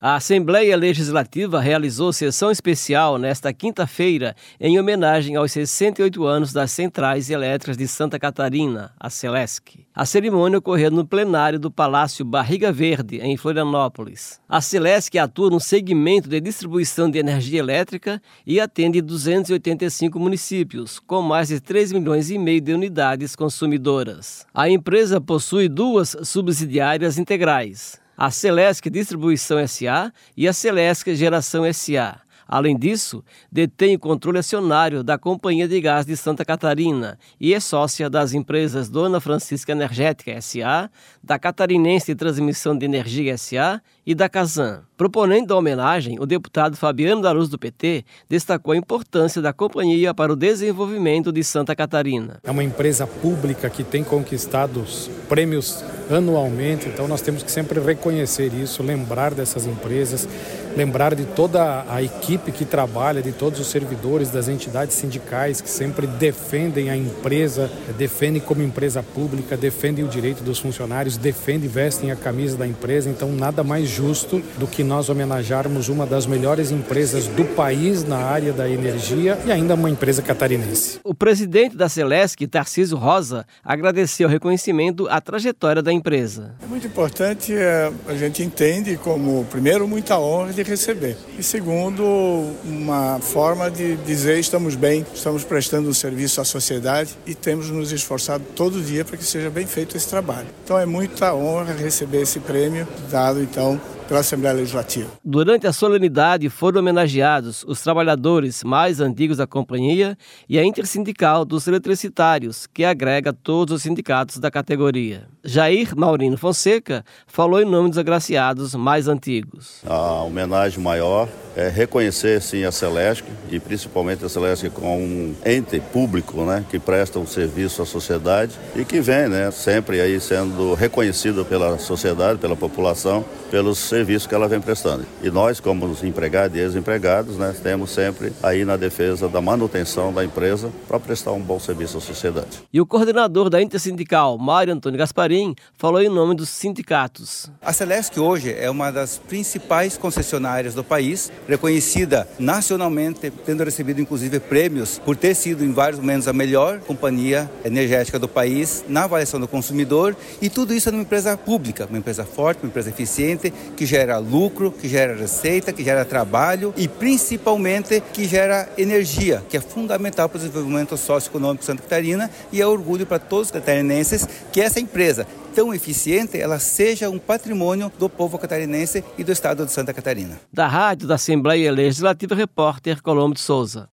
A Assembleia Legislativa realizou sessão especial nesta quinta-feira em homenagem aos 68 anos das Centrais Elétricas de Santa Catarina, a Celesc. A cerimônia ocorreu no plenário do Palácio Barriga Verde, em Florianópolis. A Celesc atua no segmento de distribuição de energia elétrica e atende 285 municípios, com mais de 3,5 milhões de unidades consumidoras. A empresa possui duas subsidiárias integrais: a Celesc Distribuição S.A. e a Celesc Geração S.A. Além disso, detém o controle acionário da Companhia de Gás de Santa Catarina e é sócia das empresas Dona Francisca Energética S.A., da Catarinense de Transmissão de Energia S.A. e da Casan. Proponendo a homenagem, o deputado Fabiano da Luz, do PT, destacou a importância da companhia para o desenvolvimento de Santa Catarina. É uma empresa pública que tem conquistado prêmios anualmente, então nós temos que sempre reconhecer isso, lembrar dessas empresas, lembrar de toda a equipe que trabalha, de todos os servidores das entidades sindicais que sempre defendem a empresa, defendem como empresa pública, defendem o direito dos funcionários, defendem e vestem a camisa da empresa. Então nada mais justo do que nós homenagearmos uma das melhores empresas do país na área da energia e ainda uma empresa catarinense. O presidente da Celesc, Tarcísio Rosa, agradeceu o reconhecimento à trajetória da empresa. É muito importante, a gente entende como, primeiro, muita honra de receber e, segundo, uma forma de dizer estamos bem, estamos prestando um serviço à sociedade e temos nos esforçado todo dia para que seja bem feito esse trabalho. Então é muita honra receber esse prêmio dado então pela Assembleia Legislativa. Durante a solenidade foram homenageados os trabalhadores mais antigos da companhia e a Intersindical dos Eletricitários, que agrega todos os sindicatos da categoria. Jair Maurino Fonseca falou em nome dos agraciados mais antigos. A homenagem maior é reconhecer sim a Celesc e principalmente a Celesc como um ente público, que presta um serviço à sociedade e que vem, sempre aí sendo reconhecido pela sociedade, pela população, pelos serviços que ela vem prestando. E nós, como os empregados e ex-empregados, temos sempre aí na defesa da manutenção da empresa para prestar um bom serviço à sociedade. E o coordenador da Intersindical, Mário Antônio Gasparim, falou em nome dos sindicatos. A Celesc hoje é uma das principais concessionárias do país, reconhecida nacionalmente, tendo recebido inclusive prêmios por ter sido em vários momentos a melhor companhia energética do país na avaliação do consumidor, e tudo isso é uma empresa pública, uma empresa forte, uma empresa eficiente, que gera lucro, que gera receita, que gera trabalho e principalmente que gera energia, que é fundamental para o desenvolvimento socioeconômico de Santa Catarina, e é orgulho para todos os catarinenses que essa empresa tão eficiente, ela seja um patrimônio do povo catarinense e do estado de Santa Catarina. Da Rádio da Assembleia Legislativa, repórter Colombo de Souza.